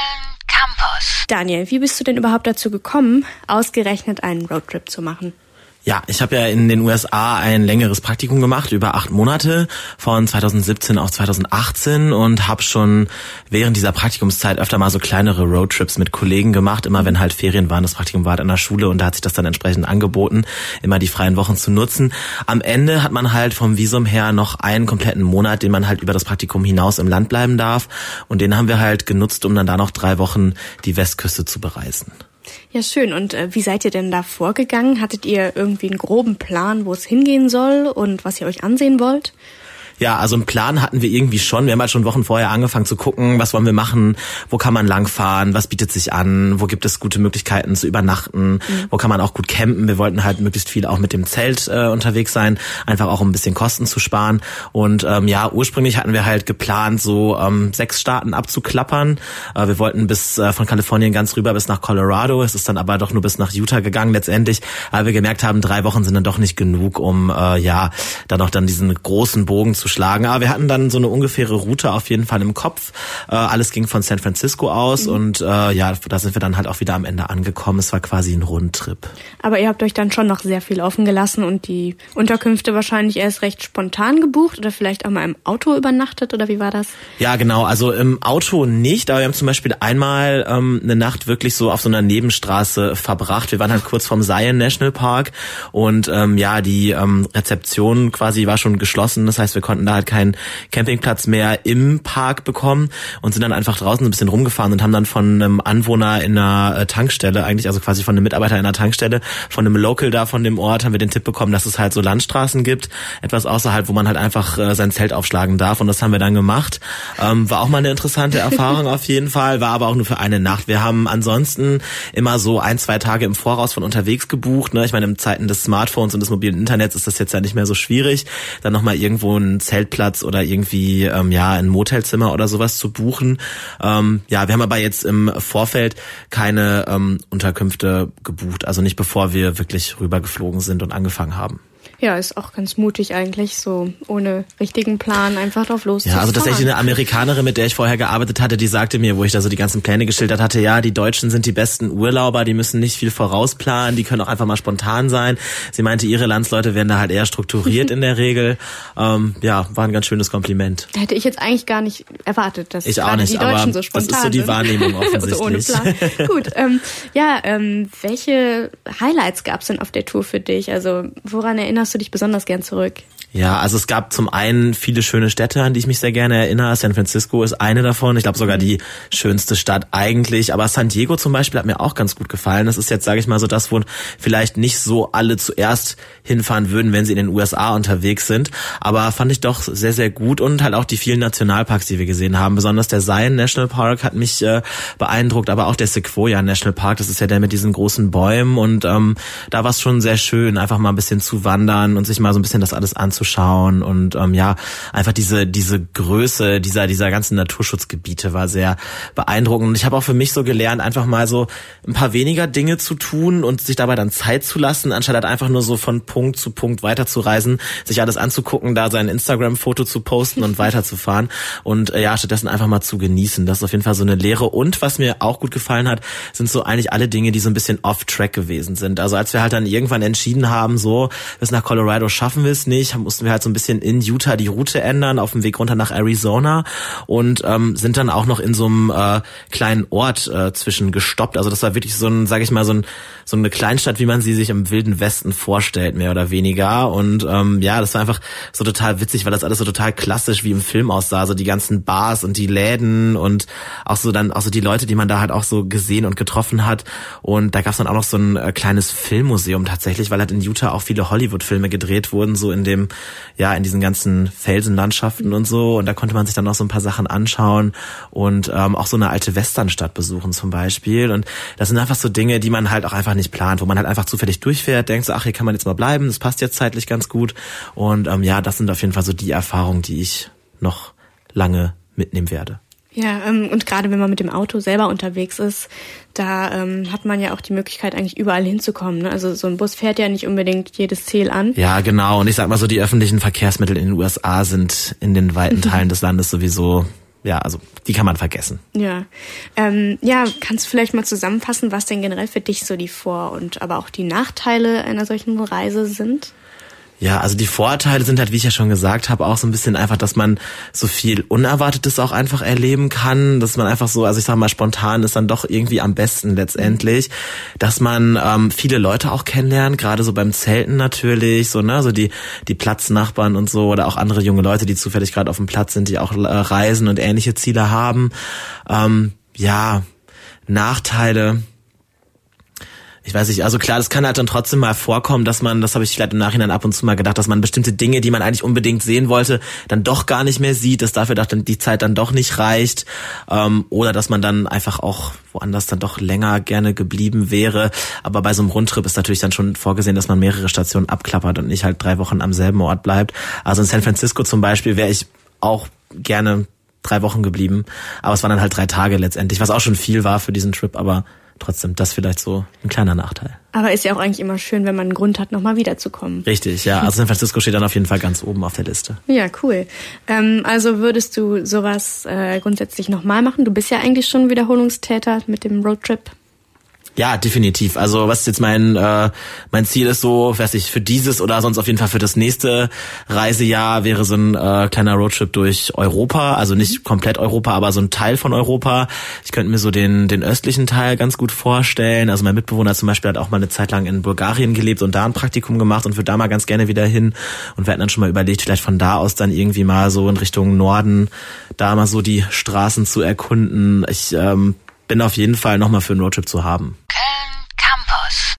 Köln Campus. Daniel, wie bist du denn überhaupt dazu gekommen, ausgerechnet einen Roadtrip zu machen? Ja, ich habe ja in den USA ein längeres Praktikum gemacht, über 8 Monate, von 2017 auf 2018 und habe schon während dieser Praktikumszeit öfter mal so kleinere Roadtrips mit Kollegen gemacht, immer wenn halt Ferien waren. Das Praktikum war halt an der Schule und da hat sich das dann entsprechend angeboten, immer die freien Wochen zu nutzen. Am Ende hat man halt vom Visum her noch einen kompletten Monat, den man halt über das Praktikum hinaus im Land bleiben darf und den haben wir halt genutzt, um dann da noch 3 Wochen die Westküste zu bereisen. Ja, schön. Und wie seid ihr denn da vorgegangen? Hattet ihr irgendwie einen groben Plan, wo es hingehen soll und was ihr euch ansehen wollt? Ja, also einen Plan hatten wir irgendwie schon. Wir haben halt schon Wochen vorher angefangen zu gucken, was wollen wir machen, wo kann man langfahren, was bietet sich an, wo gibt es gute Möglichkeiten zu übernachten, wo kann man auch gut campen. Wir wollten halt möglichst viel auch mit dem Zelt unterwegs sein, einfach auch um ein bisschen Kosten zu sparen. Und ursprünglich hatten wir halt geplant, so 6 Staaten abzuklappern. Wir wollten bis von Kalifornien ganz rüber bis nach Colorado. Es ist dann aber doch nur bis nach Utah gegangen letztendlich, weil wir gemerkt haben, 3 Wochen sind dann doch nicht genug, um dann auch dann diesen großen Bogen zu schlagen. Aber wir hatten dann so eine ungefähre Route auf jeden Fall im Kopf. Alles ging von San Francisco aus und da sind wir dann halt auch wieder am Ende angekommen. Es war quasi ein Rundtrip. Aber ihr habt euch dann schon noch sehr viel offen gelassen und die Unterkünfte wahrscheinlich erst recht spontan gebucht oder vielleicht auch mal im Auto übernachtet oder wie war das? Ja, genau. Also im Auto nicht, aber wir haben zum Beispiel einmal eine Nacht wirklich so auf so einer Nebenstraße verbracht. Wir waren halt kurz vom Zion National Park und die Rezeption quasi war schon geschlossen. Das heißt, wir konnten da halt keinen Campingplatz mehr im Park bekommen und sind dann einfach draußen ein bisschen rumgefahren und haben dann von einem Anwohner in einer Tankstelle, eigentlich also quasi von einem Mitarbeiter in einer Tankstelle, von einem Local da von dem Ort, haben wir den Tipp bekommen, dass es halt so Landstraßen gibt, etwas außerhalb, wo man halt einfach sein Zelt aufschlagen darf und das haben wir dann gemacht. War auch mal eine interessante Erfahrung auf jeden Fall, war aber auch nur für eine Nacht. Wir haben ansonsten immer so 1-2 Tage im Voraus von unterwegs gebucht. Ne? Ich meine, in Zeiten des Smartphones und des mobilen Internets ist das jetzt ja nicht mehr so schwierig, dann nochmal irgendwo einen Zeltplatz oder irgendwie ein Motelzimmer oder sowas zu buchen. Wir haben aber jetzt im Vorfeld keine Unterkünfte gebucht, also nicht bevor wir wirklich rübergeflogen sind und angefangen haben. Ja, ist auch ganz mutig eigentlich, so ohne richtigen Plan einfach drauf loszufahren. Ja, also tatsächlich eine Amerikanerin, mit der ich vorher gearbeitet hatte, die sagte mir, wo ich da so die ganzen Pläne geschildert hatte, ja, die Deutschen sind die besten Urlauber, die müssen nicht viel vorausplanen, die können auch einfach mal spontan sein. Sie meinte, ihre Landsleute werden da halt eher strukturiert in der Regel. War ein ganz schönes Kompliment. Hätte ich jetzt eigentlich gar nicht erwartet, dass ich auch nicht, die Deutschen so spontan sind. Das ist so die Wahrnehmung offensichtlich. So ohne Plan. Gut, welche Highlights gab's denn auf der Tour für dich? Also woran erinnerst du dich besonders gern zurück? Ja, also es gab zum einen viele schöne Städte, an die ich mich sehr gerne erinnere. San Francisco ist eine davon. Ich glaube sogar die schönste Stadt eigentlich. Aber San Diego zum Beispiel hat mir auch ganz gut gefallen. Das ist jetzt, sage ich mal, so das, wo vielleicht nicht so alle zuerst hinfahren würden, wenn sie in den USA unterwegs sind. Aber fand ich doch sehr, sehr gut. Und halt auch die vielen Nationalparks, die wir gesehen haben. Besonders der Zion National Park hat mich beeindruckt. Aber auch der Sequoia National Park, das ist ja der mit diesen großen Bäumen. Und da war es schon sehr schön, einfach mal ein bisschen zu wandern und sich mal so ein bisschen das alles anzuschauen und einfach diese Größe dieser ganzen Naturschutzgebiete war sehr beeindruckend. Und ich habe auch für mich so gelernt, einfach mal so ein paar weniger Dinge zu tun und sich dabei dann Zeit zu lassen, anstatt halt einfach nur so von Punkt zu Punkt weiterzureisen, sich alles anzugucken, da sein Instagram-Foto zu posten und weiterzufahren und stattdessen einfach mal zu genießen. Das ist auf jeden Fall so eine Lehre. Und was mir auch gut gefallen hat, sind so eigentlich alle Dinge, die so ein bisschen off-track gewesen sind. Also als wir halt dann irgendwann entschieden haben, so bis nach Colorado schaffen wir es nicht, mussten wir halt so ein bisschen in Utah die Route ändern, auf dem Weg runter nach Arizona und sind dann auch noch in so einem kleinen Ort zwischen gestoppt. Also das war wirklich so ein, sag ich mal, so eine Kleinstadt, wie man sie sich im Wilden Westen vorstellt, mehr oder weniger. Und das war einfach so total witzig, weil das alles so total klassisch wie im Film aussah. So die ganzen Bars und die Läden und auch so die Leute, die man da halt auch so gesehen und getroffen hat. Und da gab's dann auch noch so ein kleines Filmmuseum tatsächlich, weil halt in Utah auch viele Hollywood-Filme gedreht wurden, so in diesen ganzen Felsenlandschaften und so. Und da konnte man sich dann noch so ein paar Sachen anschauen und auch so eine alte Westernstadt besuchen zum Beispiel. Und das sind einfach so Dinge, die man halt auch einfach nicht plant, wo man halt einfach zufällig durchfährt, denkt so, ach, hier kann man jetzt mal bleiben, das passt jetzt zeitlich ganz gut. Und das sind auf jeden Fall so die Erfahrungen, die ich noch lange mitnehmen werde. Ja, und gerade wenn man mit dem Auto selber unterwegs ist, da hat man ja auch die Möglichkeit, eigentlich überall hinzukommen. Ne? Also so ein Bus fährt ja nicht unbedingt jedes Ziel an. Ja, genau. Und ich sag mal so, die öffentlichen Verkehrsmittel in den USA sind in den weiten Teilen des Landes sowieso ja, also die kann man vergessen. Ja, kannst du vielleicht mal zusammenfassen, was denn generell für dich so die Vor- und aber auch die Nachteile einer solchen Reise sind? Ja, also die Vorteile sind halt, wie ich ja schon gesagt habe, auch so ein bisschen einfach, dass man so viel Unerwartetes auch einfach erleben kann, dass man einfach so, also ich sag mal, spontan ist dann doch irgendwie am besten letztendlich, dass man viele Leute auch kennenlernt, gerade so beim Zelten natürlich, so ne, so die Platznachbarn und so oder auch andere junge Leute, die zufällig gerade auf dem Platz sind, die auch reisen und ähnliche Ziele haben. Nachteile. Ich weiß nicht, also klar, das kann halt dann trotzdem mal vorkommen, dass man, das habe ich vielleicht im Nachhinein ab und zu mal gedacht, dass man bestimmte Dinge, die man eigentlich unbedingt sehen wollte, dann doch gar nicht mehr sieht, dass dafür dann die Zeit dann doch nicht reicht, oder dass man dann einfach auch woanders dann doch länger gerne geblieben wäre. Aber bei so einem Rundtrip ist natürlich dann schon vorgesehen, dass man mehrere Stationen abklappert und nicht halt 3 Wochen am selben Ort bleibt. Also in San Francisco zum Beispiel wäre ich auch gerne 3 Wochen geblieben, aber es waren dann halt 3 Tage letztendlich, was auch schon viel war für diesen Trip, aber trotzdem, das vielleicht so ein kleiner Nachteil. Aber ist ja auch eigentlich immer schön, wenn man einen Grund hat, nochmal wiederzukommen. Richtig, ja. Also San Francisco steht dann auf jeden Fall ganz oben auf der Liste. Ja, cool. Also würdest du sowas grundsätzlich nochmal machen? Du bist ja eigentlich schon Wiederholungstäter mit dem Roadtrip. Ja, definitiv. Also was jetzt mein Ziel ist so, weiß ich, für dieses oder sonst auf jeden Fall für das nächste Reisejahr wäre so ein kleiner Roadtrip durch Europa, also nicht komplett Europa, aber so ein Teil von Europa. Ich könnte mir so den östlichen Teil ganz gut vorstellen. Also mein Mitbewohner zum Beispiel hat auch mal eine Zeit lang in Bulgarien gelebt und da ein Praktikum gemacht und würde da mal ganz gerne wieder hin. Und wir hatten dann schon mal überlegt, vielleicht von da aus dann irgendwie mal so in Richtung Norden da mal so die Straßen zu erkunden. Ich bin auf jeden Fall nochmal für einen Roadtrip zu haben.